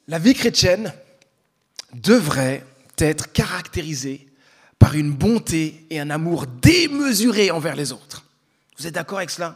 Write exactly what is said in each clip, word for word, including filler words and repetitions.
La vie chrétienne devrait être caractérisée par une bonté et un amour démesurés envers les autres. Vous êtes d'accord avec cela ?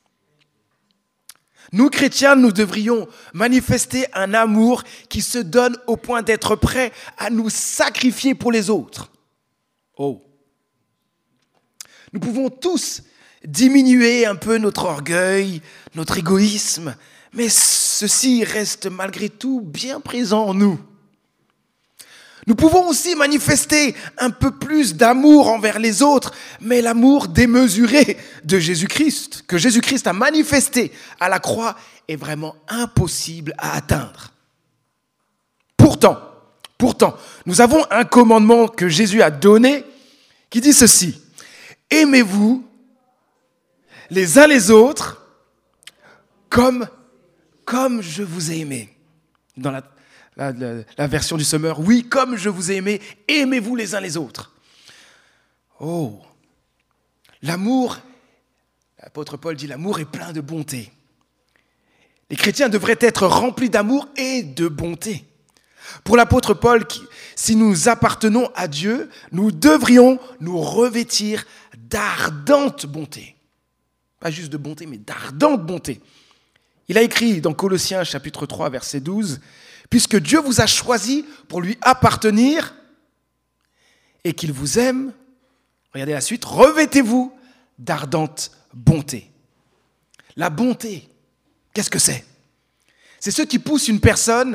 Nous, chrétiens, nous devrions manifester un amour qui se donne au point d'être prêts à nous sacrifier pour les autres. Oh. Nous pouvons tous diminuer un peu notre orgueil, notre égoïsme, mais ceci reste malgré tout bien présent en nous. Nous pouvons aussi manifester un peu plus d'amour envers les autres, mais l'amour démesuré de Jésus-Christ, que Jésus-Christ a manifesté à la croix, est vraiment impossible à atteindre. Pourtant, pourtant, nous avons un commandement que Jésus a donné qui dit ceci: aimez-vous les uns les autres comme, comme je vous ai aimé. Dans la La, la, la version du Semeur, oui, comme je vous ai aimé, aimez-vous les uns les autres. Oh, l'amour, l'apôtre Paul dit, l'amour est plein de bonté. Les chrétiens devraient être remplis d'amour et de bonté. Pour l'apôtre Paul, qui, si nous appartenons à Dieu, nous devrions nous revêtir d'ardente bonté. Pas juste de bonté, mais d'ardente bonté. Il a écrit dans Colossiens chapitre trois, verset douze, « Puisque Dieu vous a choisi pour lui appartenir et qu'il vous aime, regardez la suite, revêtez-vous d'ardente bonté. » La bonté, qu'est-ce que c'est ? C'est ce qui pousse une personne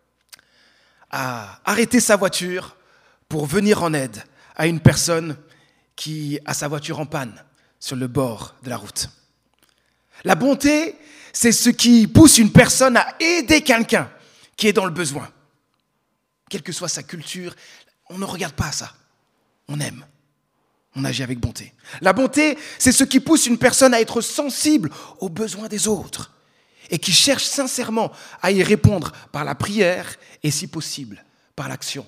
à arrêter sa voiture pour venir en aide à une personne qui a sa voiture en panne sur le bord de la route. La bonté, c'est ce qui pousse une personne à aider quelqu'un qui est dans le besoin. Quelle que soit sa culture, on ne regarde pas à ça. On aime. On agit avec bonté. La bonté, c'est ce qui pousse une personne à être sensible aux besoins des autres et qui cherche sincèrement à y répondre par la prière et, si possible, par l'action.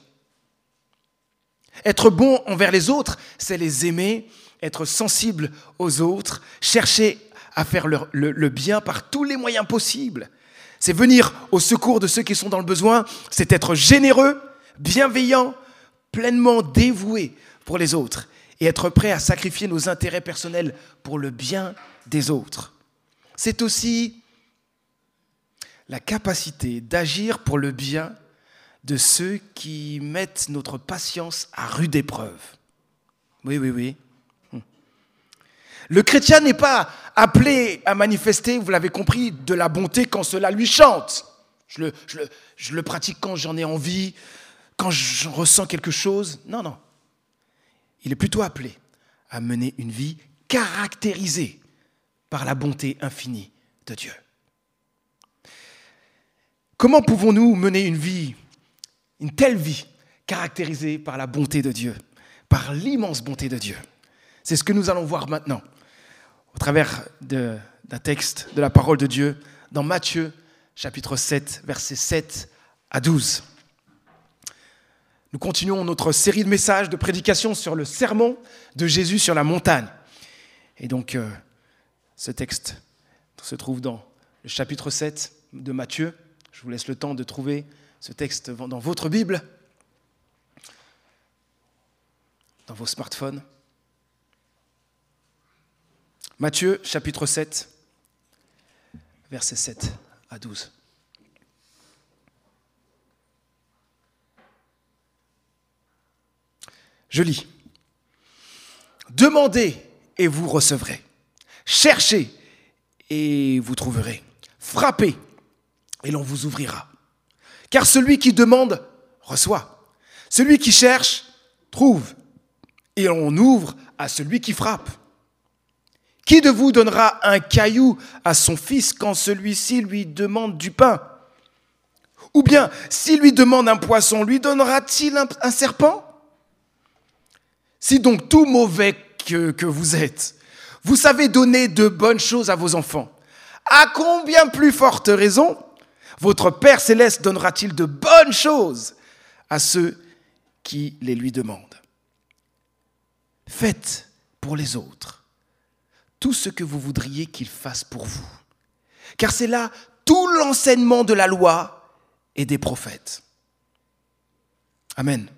Être bon envers les autres, c'est les aimer, être sensible aux autres, chercher à faire le, le, le bien par tous les moyens possibles. C'est venir au secours de ceux qui sont dans le besoin, c'est être généreux, bienveillant, pleinement dévoué pour les autres et être prêt à sacrifier nos intérêts personnels pour le bien des autres. C'est aussi la capacité d'agir pour le bien de ceux qui mettent notre patience à rude épreuve. Oui, oui, oui. Le chrétien n'est pas appelé à manifester, vous l'avez compris, de la bonté quand cela lui chante. Je le, je le, je le pratique quand j'en ai envie, quand je ressens quelque chose. Non, non. Il est plutôt appelé à mener une vie caractérisée par la bonté infinie de Dieu. Comment pouvons-nous mener une vie, une telle vie, caractérisée par la bonté de Dieu, par l'immense bonté de Dieu ? C'est ce que nous allons voir maintenant, au travers de, d'un texte de la parole de Dieu, dans Matthieu, chapitre sept, versets sept à douze. Nous continuons notre série de messages, de prédications sur le sermon de Jésus sur la montagne. Et donc, euh, ce texte se trouve dans le chapitre sept de Matthieu. Je vous laisse le temps de trouver ce texte dans votre Bible, dans vos smartphones. Matthieu, chapitre sept, versets sept à douze. Je lis. « Demandez et vous recevrez. Cherchez et vous trouverez. Frappez et l'on vous ouvrira. Car celui qui demande, reçoit. Celui qui cherche, trouve. Et on ouvre à celui qui frappe. Qui de vous donnera un caillou à son fils quand celui-ci lui demande du pain ? Ou bien, s'il lui demande un poisson, lui donnera-t-il un, un serpent ? Si donc tout mauvais que, que vous êtes, vous savez donner de bonnes choses à vos enfants, à combien plus forte raison votre Père Céleste donnera-t-il de bonnes choses à ceux qui les lui demandent ? Faites pour les autres tout ce que vous voudriez qu'ils fassent pour vous. Car c'est là tout l'enseignement de la loi et des prophètes. Amen.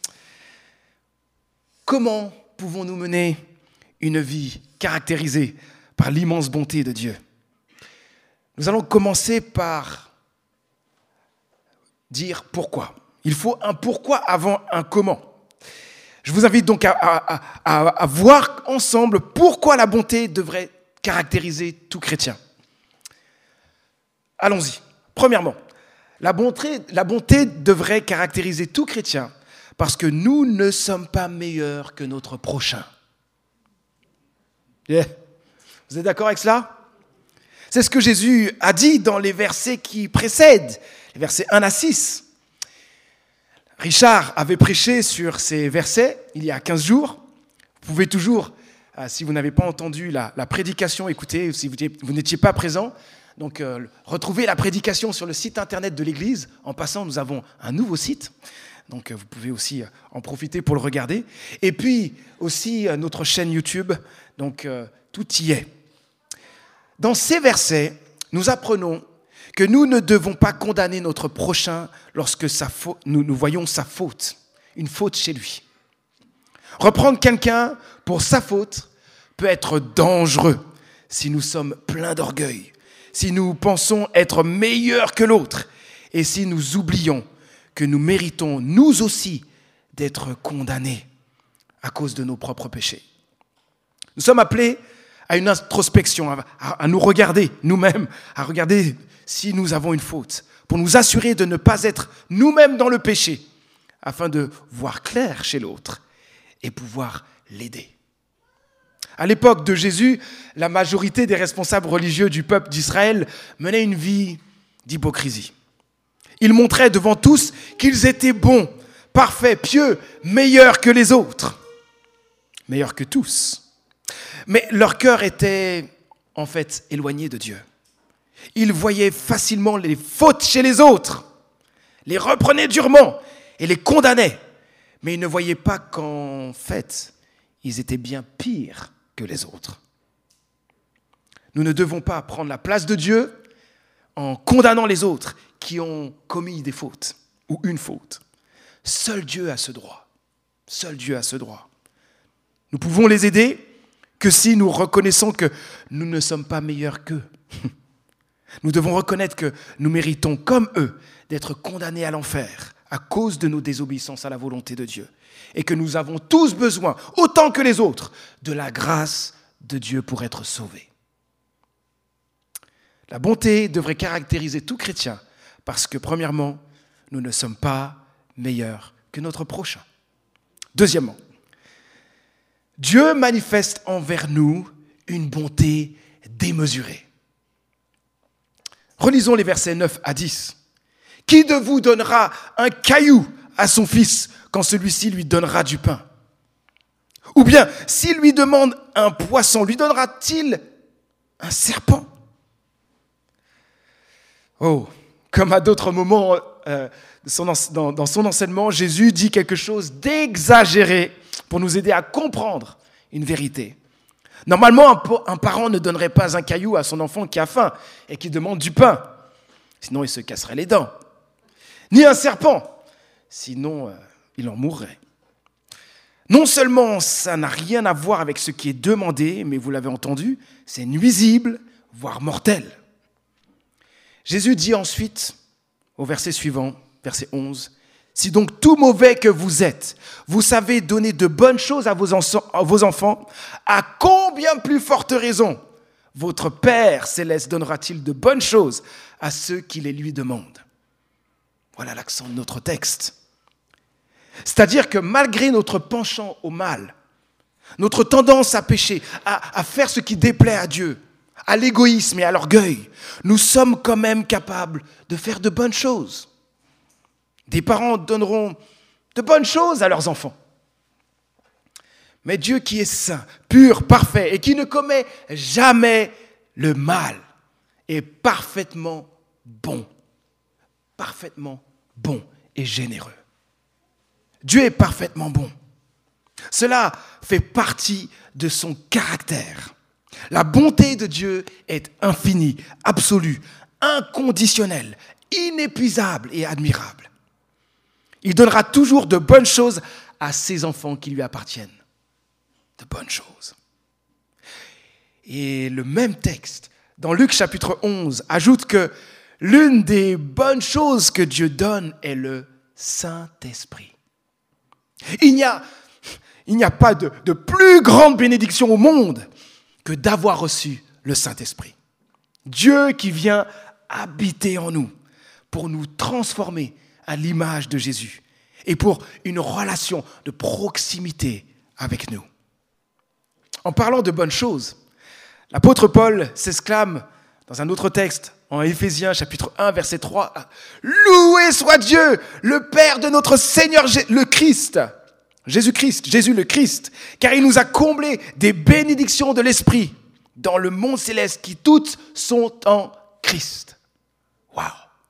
Comment pouvons-nous mener une vie caractérisée par l'immense bonté de Dieu? Nous allons commencer par dire pourquoi. Il faut un pourquoi avant un comment. Je vous invite donc à, à, à, à voir ensemble pourquoi la bonté devrait caractériser tout chrétien. Allons-y. Premièrement, la bonté, la bonté devrait caractériser tout chrétien parce que nous ne sommes pas meilleurs que notre prochain. Yeah. Vous êtes d'accord avec cela? C'est ce que Jésus a dit dans les versets qui précèdent, les versets un à six. Richard avait prêché sur ces versets il y a quinze jours. Vous pouvez toujours, euh, si vous n'avez pas entendu la, la prédication, écouter, si vous, vous n'étiez pas présent, donc euh, retrouvez la prédication sur le site internet de l'Église. En passant, nous avons un nouveau site, donc euh, vous pouvez aussi euh, en profiter pour le regarder. Et puis aussi euh, notre chaîne YouTube, donc euh, tout y est. Dans ces versets, nous apprenons que nous ne devons pas condamner notre prochain lorsque sa faute, nous, nous voyons sa faute, une faute chez lui. Reprendre quelqu'un pour sa faute peut être dangereux si nous sommes pleins d'orgueil, si nous pensons être meilleurs que l'autre et si nous oublions que nous méritons, nous aussi, d'être condamnés à cause de nos propres péchés. Nous sommes appelés à une introspection, à, à, à nous regarder nous-mêmes, à regarder si nous avons une faute, pour nous assurer de ne pas être nous-mêmes dans le péché, afin de voir clair chez l'autre et pouvoir l'aider. À l'époque de Jésus, la majorité des responsables religieux du peuple d'Israël menaient une vie d'hypocrisie. Ils montraient devant tous qu'ils étaient bons, parfaits, pieux, meilleurs que les autres, meilleurs que tous. Mais leur cœur était en fait éloigné de Dieu. Ils voyaient facilement les fautes chez les autres, les reprenaient durement et les condamnaient. Mais ils ne voyaient pas qu'en fait, ils étaient bien pires que les autres. Nous ne devons pas prendre la place de Dieu en condamnant les autres qui ont commis des fautes ou une faute. Seul Dieu a ce droit. Seul Dieu a ce droit. Nous pouvons les aider que si nous reconnaissons que nous ne sommes pas meilleurs qu'eux. Nous devons reconnaître que nous méritons, comme eux, d'être condamnés à l'enfer à cause de nos désobéissances à la volonté de Dieu. Et que nous avons tous besoin, autant que les autres, de la grâce de Dieu pour être sauvés. La bonté devrait caractériser tout chrétien parce que, premièrement, nous ne sommes pas meilleurs que notre prochain. Deuxièmement, Dieu manifeste envers nous une bonté démesurée. Relisons les versets neuf à dix. « Qui de vous donnera un caillou à son fils quand celui-ci lui donnera du pain? Ou bien, s'il lui demande un poisson, lui donnera-t-il un serpent? » Oh, comme à d'autres moments euh, dans, dans son enseignement, Jésus dit quelque chose d'exagéré pour nous aider à comprendre une vérité. Normalement, un parent ne donnerait pas un caillou à son enfant qui a faim et qui demande du pain. Sinon, il se casserait les dents. Ni un serpent. Sinon, euh, il en mourrait. Non seulement ça n'a rien à voir avec ce qui est demandé, mais vous l'avez entendu, c'est nuisible, voire mortel. Jésus dit ensuite, au verset suivant, verset onze, « Si donc tout mauvais que vous êtes, vous savez donner de bonnes choses à vos, en- à vos enfants, à combien plus forte raison votre Père céleste donnera-t-il de bonnes choses à ceux qui les lui demandent ?» Voilà l'accent de notre texte. C'est-à-dire que malgré notre penchant au mal, notre tendance à pécher, à, à faire ce qui déplaît à Dieu, à l'égoïsme et à l'orgueil, nous sommes quand même capables de faire de bonnes choses. Des parents donneront de bonnes choses à leurs enfants. Mais Dieu qui est saint, pur, parfait et qui ne commet jamais le mal est parfaitement bon. Parfaitement bon et généreux. Dieu est parfaitement bon. Cela fait partie de son caractère. La bonté de Dieu est infinie, absolue, inconditionnelle, inépuisable et admirable. Il donnera toujours de bonnes choses à ses enfants qui lui appartiennent. De bonnes choses. Et le même texte, dans Luc chapitre onze, ajoute que l'une des bonnes choses que Dieu donne est le Saint-Esprit. Il n'y a, il n'y a pas de, de plus grande bénédiction au monde que d'avoir reçu le Saint-Esprit. Dieu qui vient habiter en nous pour nous transformer à l'image de Jésus et pour une relation de proximité avec nous. En parlant de bonnes choses, l'apôtre Paul s'exclame dans un autre texte, en Éphésiens chapitre un, verset trois, « Loué soit Dieu, le Père de notre Seigneur le Christ, Jésus-Christ, Jésus le Christ, car il nous a comblés des bénédictions de l'Esprit dans le monde céleste qui toutes sont en Christ. » Waouh!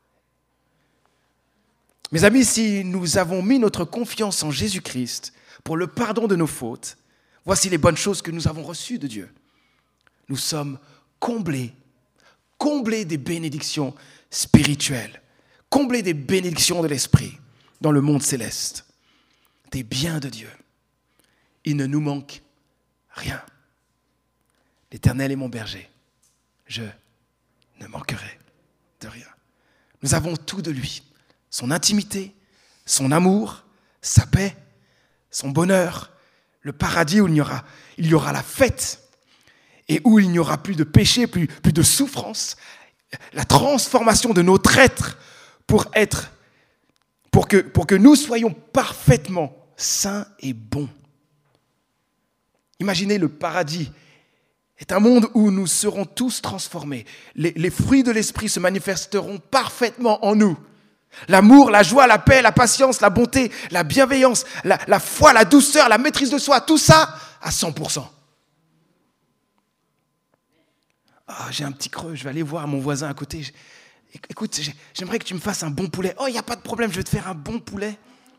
Mes amis, si nous avons mis notre confiance en Jésus-Christ pour le pardon de nos fautes, voici les bonnes choses que nous avons reçues de Dieu. Nous sommes comblés, comblés des bénédictions spirituelles, comblés des bénédictions de l'Esprit dans le monde céleste, des biens de Dieu. Il ne nous manque rien. L'Éternel est mon berger, je ne manquerai de rien. Nous avons tout de lui, son intimité, son amour, sa paix, son bonheur, le paradis où il y aura, il y aura la fête et où il n'y aura plus de péché, plus, plus de souffrance, la transformation de notre être pour être, pour que, pour que nous soyons parfaitement saints et bons. Imaginez le paradis est un monde où nous serons tous transformés. Les, les fruits de l'esprit se manifesteront parfaitement en nous. L'amour, la joie, la paix, la patience, la bonté, la bienveillance, la, la foi, la douceur, la maîtrise de soi, tout ça à cent pour cent. Ah, j'ai un petit creux, je vais aller voir mon voisin à côté. Écoute, j'aimerais que tu me fasses un bon poulet. Oh, il n'y a pas de problème, je vais te faire un bon poulet.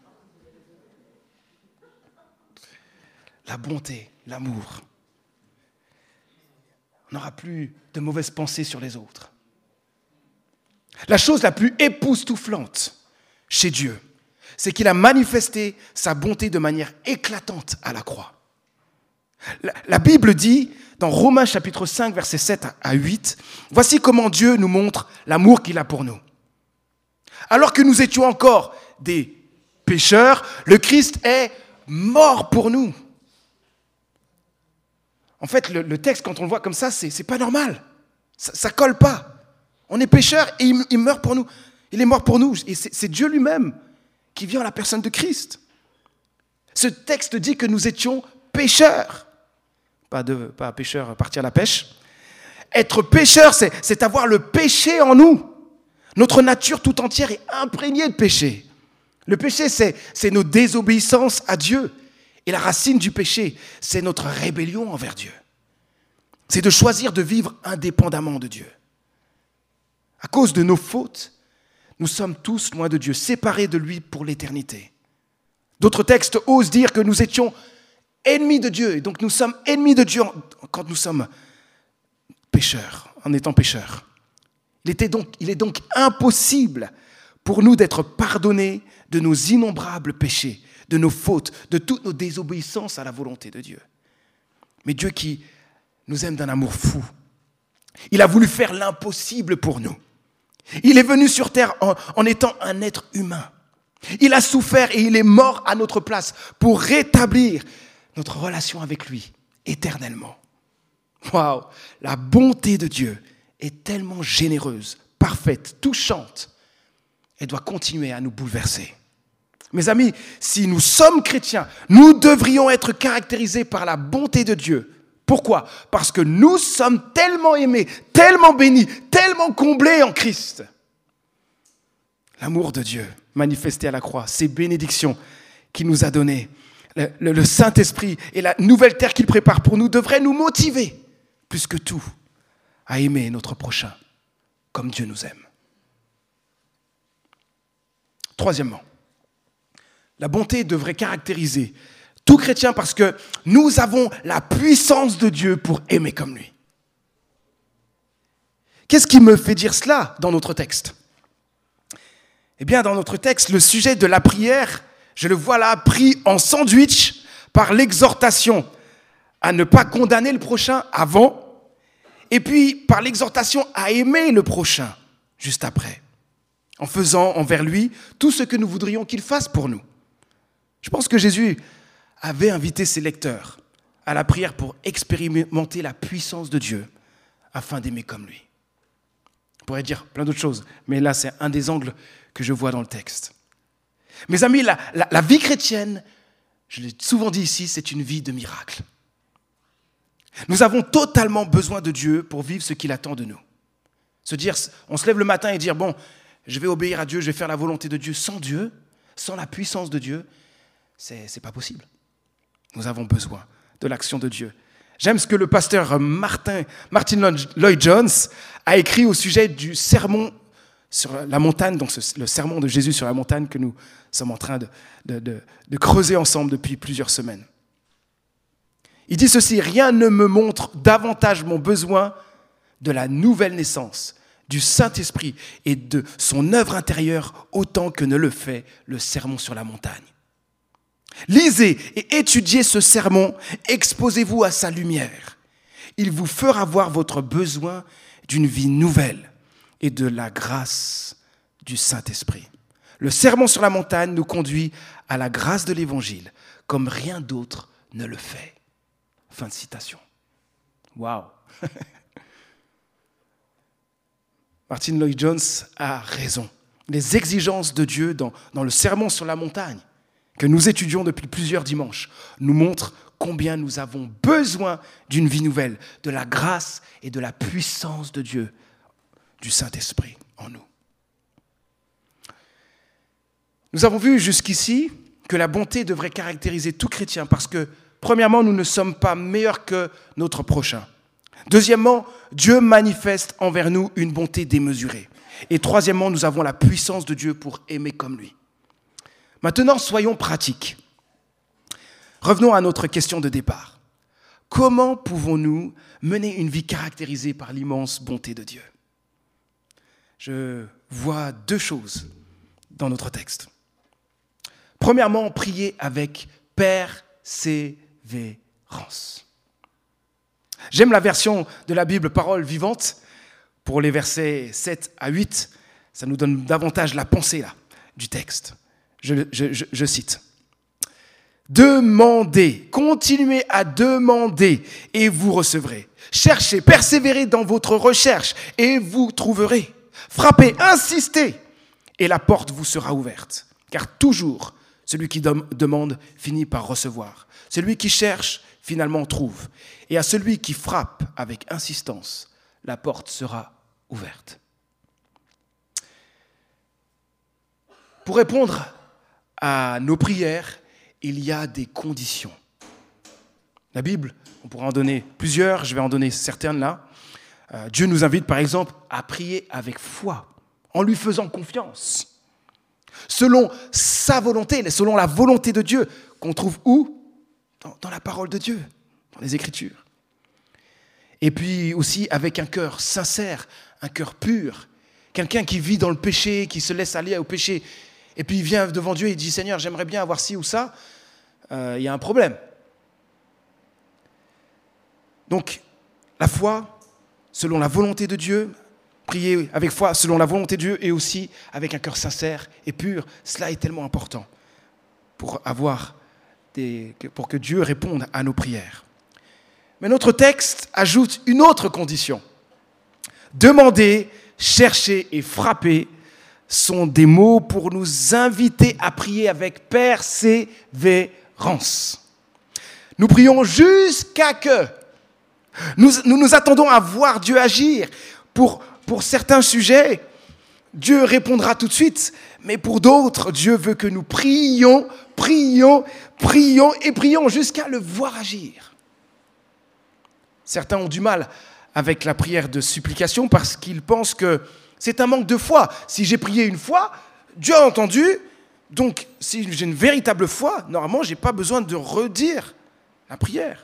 La bonté, l'amour. On n'aura plus de mauvaises pensées sur les autres. La chose la plus époustouflante chez Dieu, c'est qu'il a manifesté sa bonté de manière éclatante à la croix. La, la Bible dit, dans Romains chapitre cinq, versets sept à huit, « Voici comment Dieu nous montre l'amour qu'il a pour nous. Alors que nous étions encore des pécheurs, le Christ est mort pour nous. » En fait, le, le texte, quand on le voit comme ça, c'est, c'est pas normal. Ça ne colle pas. On est pécheurs et il, il meurt pour nous. Il est mort pour nous. Et c'est, c'est Dieu lui-même qui vient à la personne de Christ. Ce texte dit que nous étions pécheurs. Pas, de, pas pécheurs partir à la pêche. Être pécheur, c'est, c'est avoir le péché en nous. Notre nature tout entière est imprégnée de péché. Le péché, c'est, c'est nos désobéissances à Dieu. Et la racine du péché, c'est notre rébellion envers Dieu. C'est de choisir de vivre indépendamment de Dieu. À cause de nos fautes, nous sommes tous loin de Dieu, séparés de lui pour l'éternité. D'autres textes osent dire que nous étions ennemis de Dieu. Et donc nous sommes ennemis de Dieu quand nous sommes pécheurs, en étant pécheurs. Il, était donc, il est donc impossible pour nous d'être pardonnés de nos innombrables péchés, de nos fautes, de toutes nos désobéissances à la volonté de Dieu. Mais Dieu qui nous aime d'un amour fou, il a voulu faire l'impossible pour nous. Il est venu sur terre en, en étant un être humain. Il a souffert et il est mort à notre place pour rétablir notre relation avec lui éternellement. Waouh! La bonté de Dieu est tellement généreuse, parfaite, touchante. Elle doit continuer à nous bouleverser. Mes amis, si nous sommes chrétiens, nous devrions être caractérisés par la bonté de Dieu. Pourquoi ? Parce que nous sommes tellement aimés, tellement bénis, tellement comblés en Christ. L'amour de Dieu manifesté à la croix, ses bénédictions qu'il nous a données, le, le, le Saint-Esprit et la nouvelle terre qu'il prépare pour nous devraient nous motiver, plus que tout, à aimer notre prochain comme Dieu nous aime. Troisièmement, la bonté devrait caractériser tout chrétien parce que nous avons la puissance de Dieu pour aimer comme lui. Qu'est-ce qui me fait dire cela dans notre texte ? Eh bien, dans notre texte, le sujet de la prière, je le vois là pris en sandwich par l'exhortation à ne pas condamner le prochain avant, et puis par l'exhortation à aimer le prochain juste après, en faisant envers lui tout ce que nous voudrions qu'il fasse pour nous. Je pense que Jésus avait invité ses lecteurs à la prière pour expérimenter la puissance de Dieu afin d'aimer comme lui. On pourrait dire plein d'autres choses, mais là c'est un des angles que je vois dans le texte. Mes amis, la, la, la vie chrétienne, je l'ai souvent dit ici, c'est une vie de miracle. Nous avons totalement besoin de Dieu pour vivre ce qu'il attend de nous. Se dire, on se lève le matin et dire, bon, je vais obéir à Dieu, je vais faire la volonté de Dieu. Sans Dieu, sans la puissance de Dieu, c'est, c'est pas possible. Nous avons besoin de l'action de Dieu. J'aime ce que le pasteur Martin, Martin Lloyd-Jones a écrit au sujet du sermon sur la montagne, donc ce, le sermon de Jésus sur la montagne que nous sommes en train de, de, de, de creuser ensemble depuis plusieurs semaines. Il dit ceci, « Rien ne me montre davantage mon besoin de la nouvelle naissance, du Saint-Esprit et de son œuvre intérieure autant que ne le fait le sermon sur la montagne. Lisez et étudiez ce sermon, exposez-vous à sa lumière. Il vous fera voir votre besoin d'une vie nouvelle et de la grâce du Saint-Esprit. Le sermon sur la montagne nous conduit à la grâce de l'Évangile, comme rien d'autre ne le fait. » Fin de citation. Waouh. Martin Lloyd-Jones a raison. Les exigences de Dieu dans, dans le sermon sur la montagne, que nous étudions depuis plusieurs dimanches, nous montrent combien nous avons besoin d'une vie nouvelle, de la grâce et de la puissance de Dieu, du Saint-Esprit en nous. Nous avons vu jusqu'ici que la bonté devrait caractériser tout chrétien parce que, premièrement, nous ne sommes pas meilleurs que notre prochain. Deuxièmement, Dieu manifeste envers nous une bonté démesurée. Et troisièmement, nous avons la puissance de Dieu pour aimer comme lui. Maintenant, soyons pratiques. Revenons à notre question de départ. Comment pouvons-nous mener une vie caractérisée par l'immense bonté de Dieu ? Je vois deux choses dans notre texte. Premièrement, prier avec persévérance. J'aime la version de la Bible Parole vivante. Pour les versets sept à huit, ça nous donne davantage la pensée là, du texte. Je, je, je, je cite. « Demandez, continuez à demander et vous recevrez. Cherchez, persévérez dans votre recherche et vous trouverez. Frappez, insistez et la porte vous sera ouverte. Car toujours, celui qui demande finit par recevoir. Celui qui cherche, finalement trouve. Et à celui qui frappe avec insistance, la porte sera ouverte. » Pour répondre à nos prières, il y a des conditions. La Bible, on pourra en donner plusieurs, je vais en donner certaines là. Euh, Dieu nous invite par exemple à prier avec foi, en lui faisant confiance, selon sa volonté, selon la volonté de Dieu, qu'on trouve où ? Dans, dans la parole de Dieu, dans les Écritures. Et puis aussi avec un cœur sincère, un cœur pur, quelqu'un qui vit dans le péché, qui se laisse aller au péché, et puis il vient devant Dieu et il dit « Seigneur, j'aimerais bien avoir ci ou ça euh, », il y a un problème. Donc, la foi, selon la volonté de Dieu, prier avec foi selon la volonté de Dieu et aussi avec un cœur sincère et pur, cela est tellement important pour avoir des, pour que Dieu réponde à nos prières. Mais notre texte ajoute une autre condition. Demander, chercher et frapper sont des mots pour nous inviter à prier avec persévérance. Nous prions jusqu'à que nous nous, nous attendons à voir Dieu agir. Pour, pour certains sujets, Dieu répondra tout de suite, mais pour d'autres, Dieu veut que nous prions, prions, prions et prions jusqu'à le voir agir. Certains ont du mal avec la prière de supplication parce qu'ils pensent que c'est un manque de foi. Si j'ai prié une fois, Dieu a entendu, donc si j'ai une véritable foi, normalement, je n'ai pas besoin de redire la prière.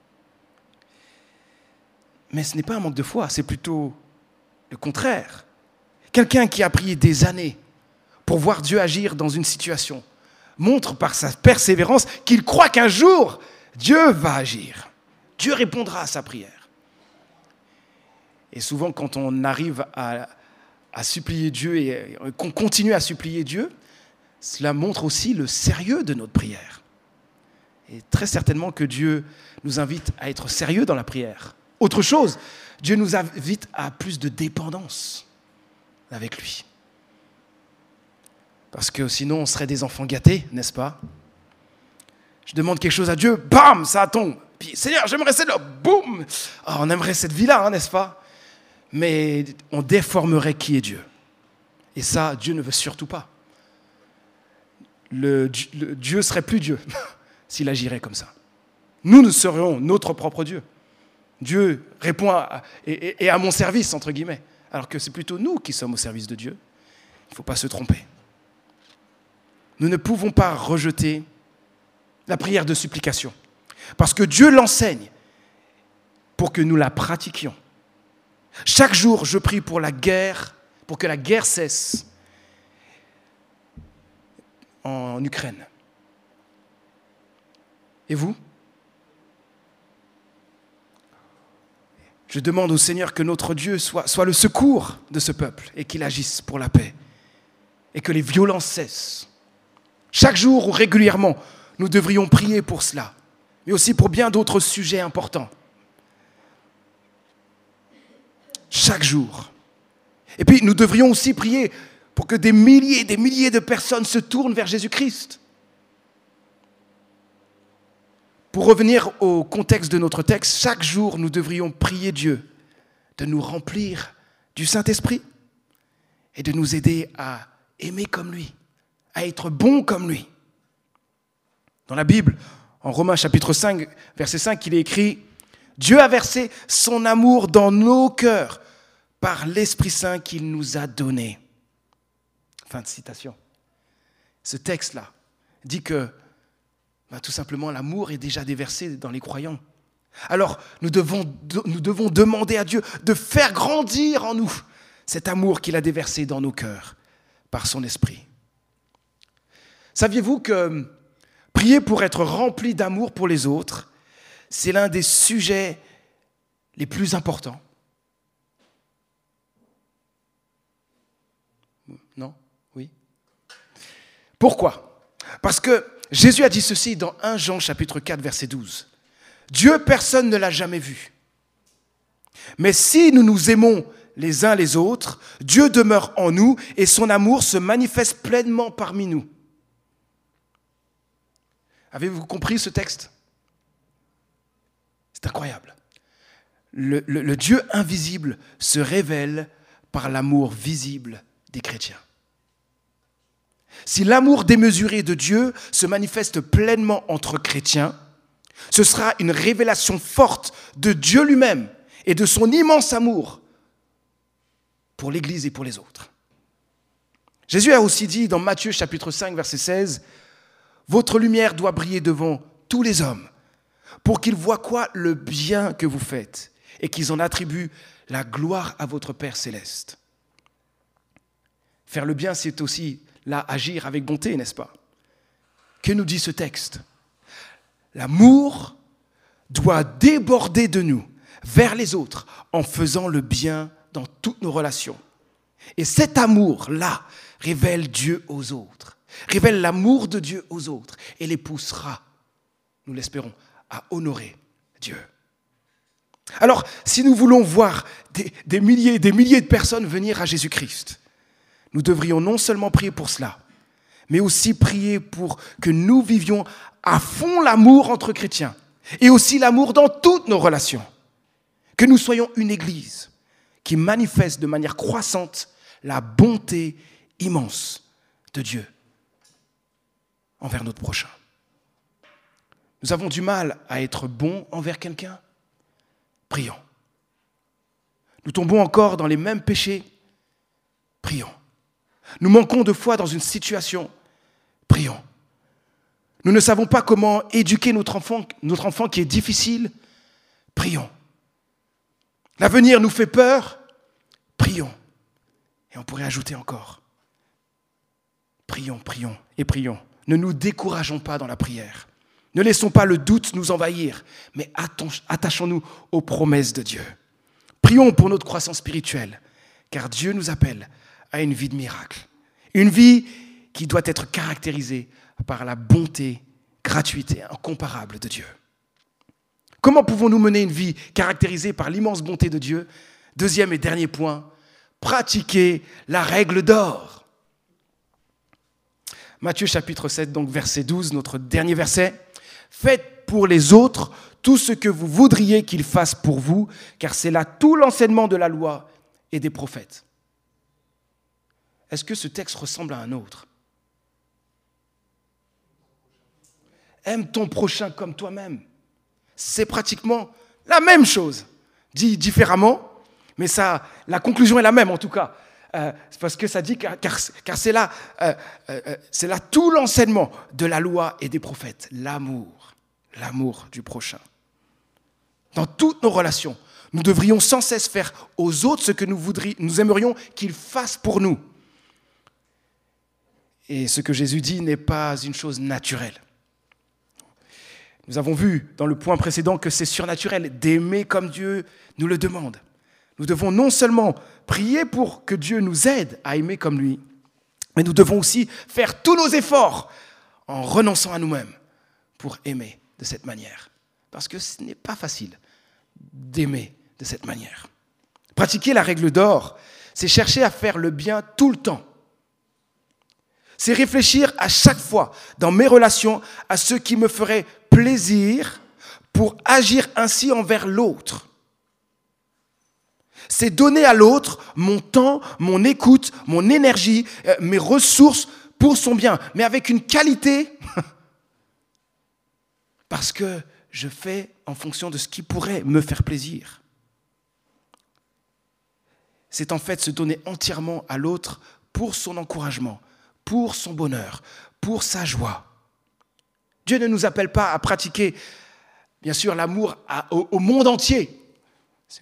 Mais ce n'est pas un manque de foi, c'est plutôt le contraire. Quelqu'un qui a prié des années pour voir Dieu agir dans une situation, montre par sa persévérance qu'il croit qu'un jour, Dieu va agir. Dieu répondra à sa prière. Et souvent, quand on arrive à, à supplier Dieu et qu'on continue à supplier Dieu, cela montre aussi le sérieux de notre prière. Et très certainement que Dieu nous invite à être sérieux dans la prière. Autre chose, Dieu nous invite à plus de dépendance avec lui. Parce que sinon, on serait des enfants gâtés, n'est-ce pas? Je demande quelque chose à Dieu, bam, ça tombe. Puis, Seigneur, j'aimerais celle-là, boum. Oh, on aimerait cette vie-là, hein, n'est-ce pas? Mais on déformerait qui est Dieu. Et ça, Dieu ne veut surtout pas. Le, le Dieu serait plus Dieu s'il agirait comme ça. Nous, nous serions notre propre Dieu. Dieu répond à, et, et à mon service, entre guillemets. Alors que c'est plutôt nous qui sommes au service de Dieu. Il ne faut pas se tromper. Nous ne pouvons pas rejeter la prière de supplication. Parce que Dieu l'enseigne pour que nous la pratiquions. Chaque jour, je prie pour la guerre, pour que la guerre cesse en Ukraine. Et vous? Je demande au Seigneur que notre Dieu soit, soit le secours de ce peuple et qu'il agisse pour la paix et que les violences cessent. Chaque jour ou régulièrement, nous devrions prier pour cela, mais aussi pour bien d'autres sujets importants. Chaque jour. Et puis, nous devrions aussi prier pour que des milliers et des milliers de personnes se tournent vers Jésus-Christ. Pour revenir au contexte de notre texte, chaque jour, nous devrions prier Dieu de nous remplir du Saint-Esprit et de nous aider à aimer comme lui, à être bons comme lui. Dans la Bible, en Romains chapitre cinq, verset cinq, il est écrit « Dieu a versé son amour dans nos cœurs par l'Esprit Saint qu'il nous a donné. » Fin de citation. Ce texte-là dit que ben, tout simplement l'amour est déjà déversé dans les croyants. Alors nous devons, nous devons demander à Dieu de faire grandir en nous cet amour qu'il a déversé dans nos cœurs par son Esprit. Saviez-vous que prier pour être rempli d'amour pour les autres, c'est l'un des sujets les plus importants? Non? Oui? Pourquoi? Parce que Jésus a dit ceci dans premier Jean chapitre quatre, verset douze. « Dieu, personne ne l'a jamais vu. Mais si nous nous aimons les uns les autres, Dieu demeure en nous et son amour se manifeste pleinement parmi nous. » Avez-vous compris ce texte? C'est incroyable. Le, le, le Dieu invisible se révèle par l'amour visible des chrétiens. Si l'amour démesuré de Dieu se manifeste pleinement entre chrétiens, ce sera une révélation forte de Dieu lui-même et de son immense amour pour l'Église et pour les autres. Jésus a aussi dit dans Matthieu chapitre cinq, verset seize, « Votre lumière doit briller devant tous les hommes, pour qu'ils voient quoi? Le bien que vous faites, et qu'ils en attribuent la gloire à votre Père céleste. » Faire le bien, c'est aussi là agir avec bonté, n'est-ce pas? Que nous dit ce texte? L'amour doit déborder de nous vers les autres en faisant le bien dans toutes nos relations. Et cet amour-là révèle Dieu aux autres, révèle l'amour de Dieu aux autres et les poussera, nous l'espérons, à honorer Dieu. Alors, si nous voulons voir des, des milliers et des milliers de personnes venir à Jésus-Christ, nous devrions non seulement prier pour cela, mais aussi prier pour que nous vivions à fond l'amour entre chrétiens et aussi l'amour dans toutes nos relations. Que nous soyons une église qui manifeste de manière croissante la bonté immense de Dieu envers notre prochain. Nous avons du mal à être bons envers quelqu'un. Prions. Nous tombons encore dans les mêmes péchés. Prions. Nous manquons de foi dans une situation. Prions. Nous ne savons pas comment éduquer notre enfant, notre enfant qui est difficile. Prions. L'avenir nous fait peur. Prions. Et on pourrait ajouter encore. prions, prions et prions. Ne nous décourageons pas dans la prière. Ne laissons pas le doute nous envahir, mais attachons-nous aux promesses de Dieu. Prions pour notre croissance spirituelle, car Dieu nous appelle à une vie de miracle. Une vie qui doit être caractérisée par la bonté gratuite et incomparable de Dieu. Comment pouvons-nous mener une vie caractérisée par l'immense bonté de Dieu? Deuxième et dernier point, pratiquer la règle d'or. Matthieu chapitre sept, donc verset douze, notre dernier verset. « Faites pour les autres tout ce que vous voudriez qu'ils fassent pour vous, car c'est là tout l'enseignement de la loi et des prophètes. » Est-ce que ce texte ressemble à un autre? Aime ton prochain comme toi-même. C'est pratiquement la même chose, dit différemment, mais ça, la conclusion est la même en tout cas. Euh, parce que ça dit, car, car, car c'est, là, euh, euh, c'est là tout l'enseignement de la loi et des prophètes. L'amour, l'amour du prochain. Dans toutes nos relations, nous devrions sans cesse faire aux autres ce que nous, voudrions, nous aimerions qu'ils fassent pour nous. Et ce que Jésus dit n'est pas une chose naturelle. Nous avons vu dans le point précédent que c'est surnaturel d'aimer comme Dieu nous le demande. Nous devons non seulement prier pour que Dieu nous aide à aimer comme lui, mais nous devons aussi faire tous nos efforts en renonçant à nous-mêmes pour aimer de cette manière. Parce que ce n'est pas facile d'aimer de cette manière. Pratiquer la règle d'or, c'est chercher à faire le bien tout le temps. C'est réfléchir à chaque fois dans mes relations à ce qui me ferait plaisir pour agir ainsi envers l'autre. C'est donner à l'autre mon temps, mon écoute, mon énergie, euh, mes ressources pour son bien, mais avec une qualité parce que je fais en fonction de ce qui pourrait me faire plaisir. C'est en fait se donner entièrement à l'autre pour son encouragement, pour son bonheur, pour sa joie. Dieu ne nous appelle pas à pratiquer, bien sûr, l'amour à, au, au monde entier. C'est,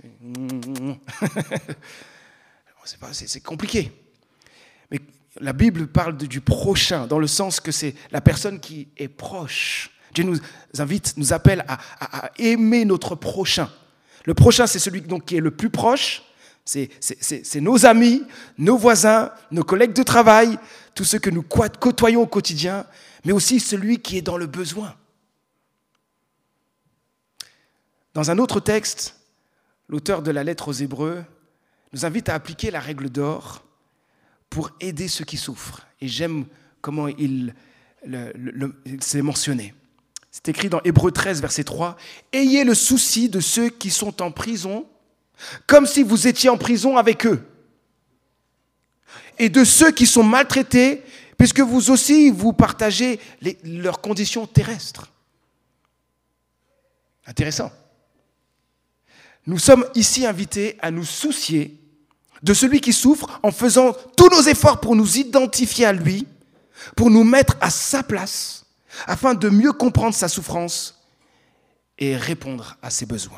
c'est, pas, c'est, c'est compliqué. Mais la Bible parle de, du prochain, dans le sens que c'est la personne qui est proche. Dieu nous invite, nous appelle à, à, à aimer notre prochain. Le prochain, c'est celui donc, qui est le plus proche. C'est, c'est, c'est, c'est nos amis, nos voisins, nos collègues de travail, tous ceux que nous côtoyons au quotidien, mais aussi celui qui est dans le besoin. Dans un autre texte, l'auteur de la lettre aux Hébreux nous invite à appliquer la règle d'or pour aider ceux qui souffrent. Et j'aime comment il, le, le, le, il s'est mentionné. C'est écrit dans Hébreux treize, verset trois. « Ayez le souci de ceux qui sont en prison, comme si vous étiez en prison avec eux. Et de ceux qui sont maltraités, puisque vous aussi, vous partagez les, leurs conditions terrestres. » Intéressant. Nous sommes ici invités à nous soucier de celui qui souffre en faisant tous nos efforts pour nous identifier à lui, pour nous mettre à sa place, afin de mieux comprendre sa souffrance et répondre à ses besoins.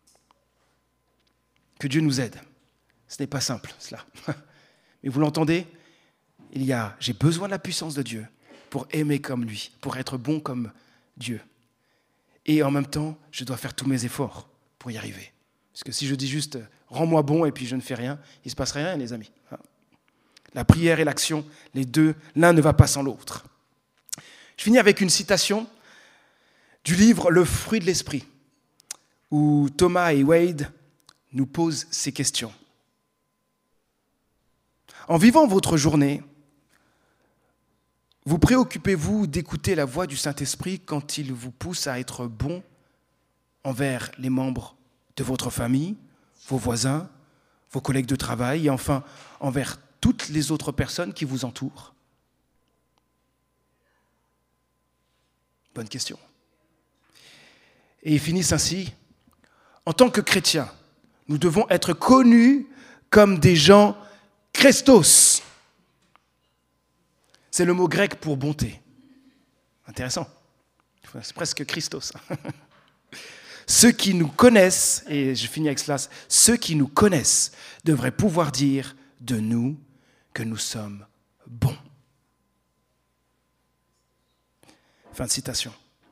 Que Dieu nous aide. Ce n'est pas simple, cela. Mais vous l'entendez, il y a, j'ai besoin de la puissance de Dieu pour aimer comme lui, pour être bon comme Dieu. Et en même temps, je dois faire tous mes efforts pour y arriver. Parce que si je dis juste « rends-moi bon » et puis je ne fais rien, il ne se passerait rien, les amis. La prière et l'action, les deux, l'un ne va pas sans l'autre. Je finis avec une citation du livre « Le fruit de l'esprit » où Thomas et Wade nous posent ces questions. En vivant votre journée, vous préoccupez-vous d'écouter la voix du Saint-Esprit quand il vous pousse à être bon envers les membres de votre famille, vos voisins, vos collègues de travail et enfin envers toutes les autres personnes qui vous entourent? Bonne question. Et ils finissent ainsi. En tant que chrétiens, nous devons être connus comme des gens Christos. C'est le mot grec pour bonté. Intéressant. C'est presque Christos. Ceux qui nous connaissent, et je finis avec cela, ceux qui nous connaissent devraient pouvoir dire de nous que nous sommes bons. Fin de citation.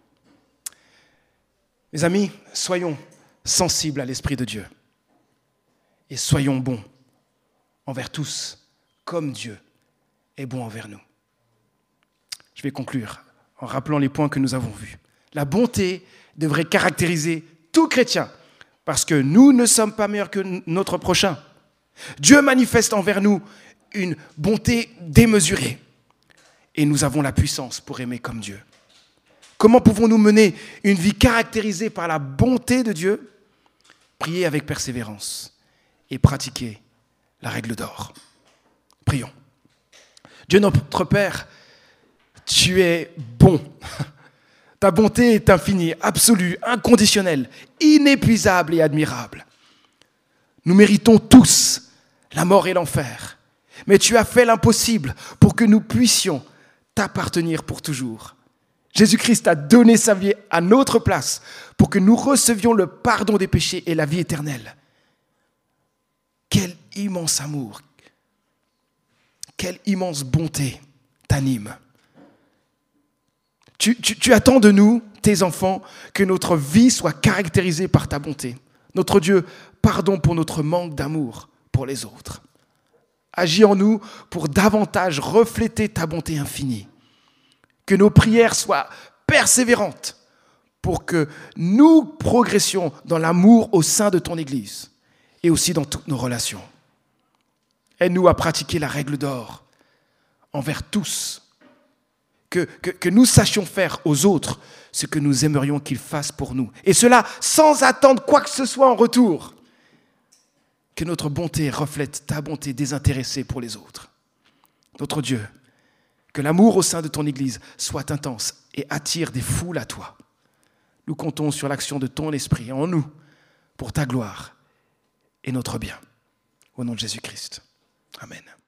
Mes amis, soyons sensibles à l'Esprit de Dieu et soyons bons envers tous, comme Dieu est bon envers nous. Je vais conclure en rappelant les points que nous avons vus. La bonté devrait caractériser tout chrétien, parce que nous ne sommes pas meilleurs que notre prochain. Dieu manifeste envers nous une bonté démesurée, et nous avons la puissance pour aimer comme Dieu. Comment pouvons-nous mener une vie caractérisée par la bonté de Dieu? Prier avec persévérance et pratiquer la règle d'or. Prions. Dieu notre Père, tu es bon. Ta bonté est infinie, absolue, inconditionnelle, inépuisable et admirable. Nous méritons tous la mort et l'enfer, mais tu as fait l'impossible pour que nous puissions t'appartenir pour toujours. Jésus-Christ a donné sa vie à notre place pour que nous recevions le pardon des péchés et la vie éternelle. Quel immense amour, quelle immense bonté t'anime. Tu, tu, tu attends de nous, tes enfants, que notre vie soit caractérisée par ta bonté. Notre Dieu, pardon pour notre manque d'amour pour les autres. Agis en nous pour davantage refléter ta bonté infinie. Que nos prières soient persévérantes pour que nous progressions dans l'amour au sein de ton Église et aussi dans toutes nos relations. Aide-nous à pratiquer la règle d'or envers tous. Que, que, que nous sachions faire aux autres ce que nous aimerions qu'ils fassent pour nous. Et cela sans attendre quoi que ce soit en retour. Que notre bonté reflète ta bonté désintéressée pour les autres. Notre Dieu, que l'amour au sein de ton Église soit intense et attire des foules à toi. Nous comptons sur l'action de ton Esprit en nous pour ta gloire et notre bien. Au nom de Jésus-Christ. Amen.